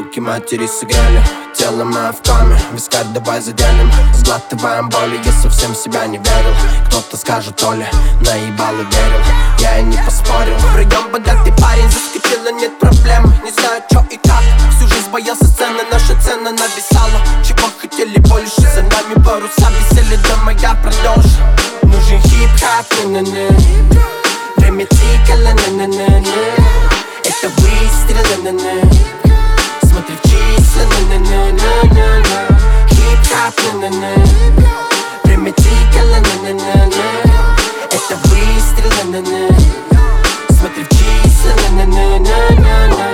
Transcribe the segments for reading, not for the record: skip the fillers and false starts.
Руки матери сыграли, тело мое в коме. Вискарь давай заделим, сглатываем боли. Я совсем себя не верил. Кто-то скажет, Оля, наебал и верил. Я и не поспорил. Прием богатый парень, заскочила, нет проблем. Не знаю, чё и как, всю жизнь боялся сцены. Наша цена нависала, чего хотели больше. За нами паруса висели, дома я продолжу. Нужен хип-хап, не-не-не. Время тикало, не-не-не-не. Это выстрел, не-не-не. Смотри в числа, не-не-не-не-не. Хип-хап, не-не-не. Время тикало, не-не-не-не. Это выстрел, не-не-не. Смотри в числа, не-не-не-не-не.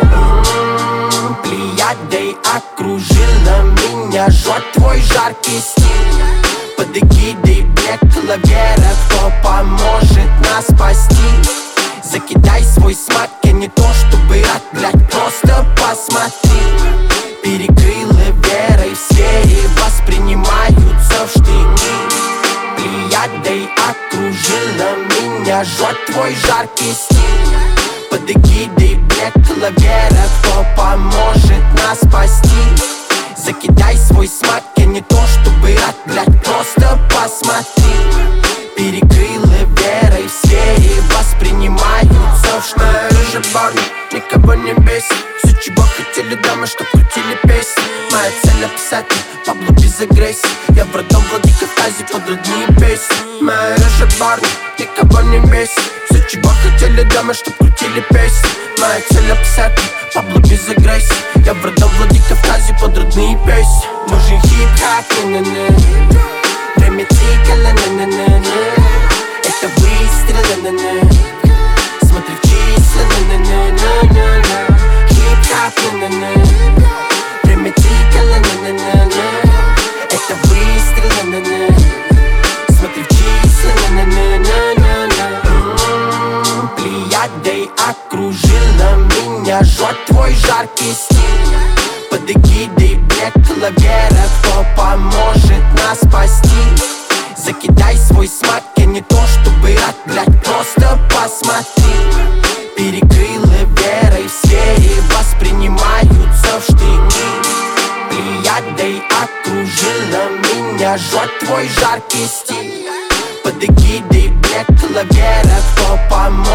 Плеядой окружила меня, жжет твой жаркий стиль. Под эгидой Блекла Вера, кто поможет нас спасти. Закидай свой смак, я не то чтобы рад, блядь, просто посмотри. Перекрылы верой в сфере, воспринимаются в штыки. Плеядой окружила меня, жжет твой жаркий стиль. Под эгидой Блекла Вера, кто поможет нас спасти. Закидай свой смак, я не то чтобы рад, блядь, просто посмотри. Перекрылы верой в сфере, воспринимаются в штыки. Рыжий парень, никого не бесит. Все, чего хотели дамы, чтоб крутили песни. Моя цель описать Пабло без агрессии. Я в родном Владикавказе под родные песни. Моя рыжий парень, никого не бесит. Все, чего хотели дамы, чтоб крутили песни. Моя цель описать Пабло без агрессии. Я в родном Владикавказе под родные песни. Нужен хип-хап, не-не-не. Время тикало, не-не-не-не. Это выстрел, не-не-не. Смотри в числа, не-не-не-не-не. Хип-хап, не-не-не. Время тикало, не-не-не-не. Это выстрел, не-не-не. Смотри в числа, не-не-не-не-не. Плеядой окружила меня, жжет твой жаркий стиль. Под эгидой Блекла Вера, кто поможет нас спасти. Закидай свой смак, я не то чтобы рад, блядь, просто посмотри. Перекрылы верой в сфере, воспринимаются в штыки. Плеядой окружила меня, жжет твой жаркий стиль. Под эгидой Блекла Вера, кто поможет